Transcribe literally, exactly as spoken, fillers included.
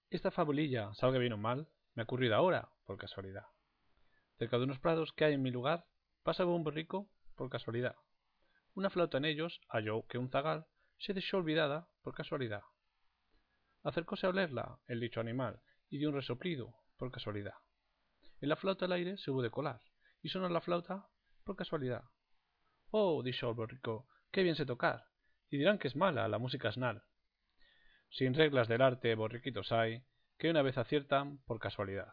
Esta fabulilla, salga bien o mal, me ha ocurrido ahora, por casualidad. Cerca de unos prados que hay en mi lugar, pasaba un borrico, por casualidad. Una flauta en ellos halló que un zagal se dejó olvidada, por casualidad. Acercóse a olerla, el dicho animal, y dio un resoplido, por casualidad. En la flauta el aire se hubo de colar, y sonó la flauta, por casualidad. Oh, dijo el borrico, qué bien sé tocar, y dirán que es mala la música asnal. Sin reglas del arte borriquitos hay, que una vez aciertan por casualidad.